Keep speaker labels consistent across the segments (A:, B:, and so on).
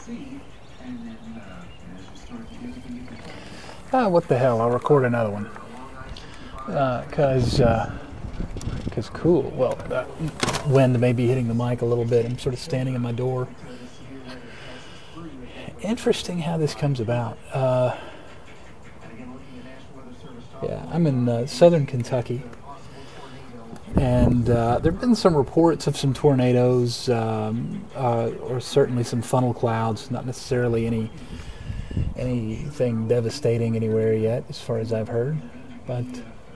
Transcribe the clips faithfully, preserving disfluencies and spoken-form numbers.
A: Ah, what the hell? I'll record another one. Because, uh, because cool. Well, uh, wind may be hitting the mic a little bit. I'm sort of standing in my door. Interesting how this comes about. Uh, yeah, I'm in uh, southern Kentucky. And uh, there have been some reports of some tornadoes, um, uh, or certainly some funnel clouds. Not necessarily any anything devastating anywhere yet, as far as I've heard. But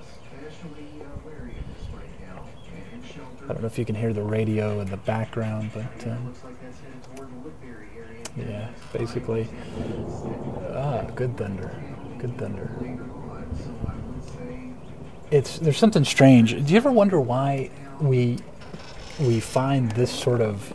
A: I don't know if you can hear the radio in the background, but um, yeah, basically, ah, good thunder, good thunder. It's there's something strange. Do you ever wonder why we we find this sort of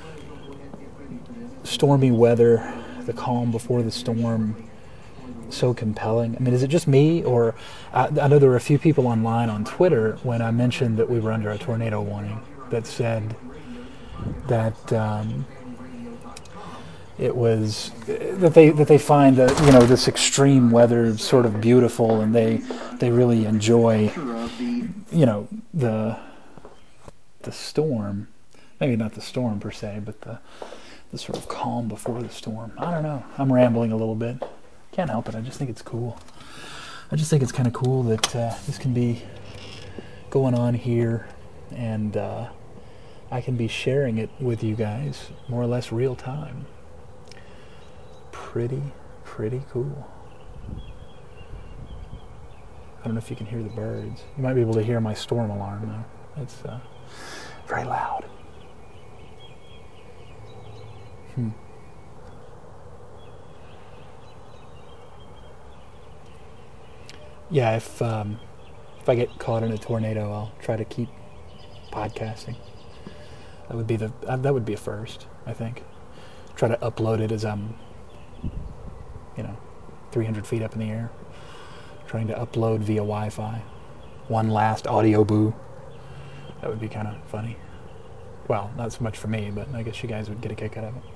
A: stormy weather, the calm before the storm, so compelling? I mean, is it just me, or I, I know there were a few people online on Twitter when I mentioned that we were under a tornado warning that said that um, it was that they that they find that, you know, this extreme weather sort of beautiful, and they they really enjoy, you know, the the storm, maybe not the storm per se, but the the sort of calm before the storm. I don't know. I'm rambling a little bit. Can't help it. I just think it's cool. I just think it's kind of cool that uh, this can be going on here, and uh, I can be sharing it with you guys more or less real time. Pretty, pretty cool. I don't know if you can hear the birds. You might be able to hear my storm alarm, though. It's uh, very loud. Hmm. Yeah, if um, if I get caught in a tornado, I'll try to keep podcasting. That would be the uh, that would be a first, I think. Try to upload it as I'm, you know, three hundred feet up in the air, trying to upload via Wi-Fi. One last audio boo. That would be kind of funny. Well, not so much for me, but I guess you guys would get a kick out of it.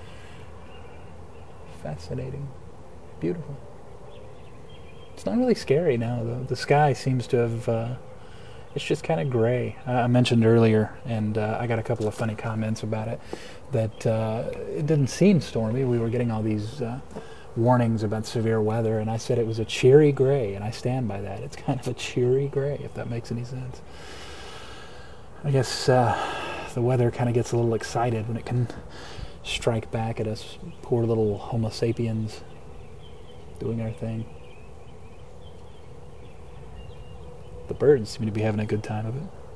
A: Fascinating. Beautiful. It's not really scary now, though. The sky seems to have, uh, it's just kind of gray. Uh, I mentioned earlier, and uh, I got a couple of funny comments about it, that uh, it didn't seem stormy. We were getting all these uh, warnings about severe weather, and I said it was a cheery gray, and I stand by that. It's kind of a cheery gray, if that makes any sense. I guess uh, the weather kind of gets a little excited when it can strike back at us poor little Homo sapiens doing our thing. The birds seem to be having a good time of it.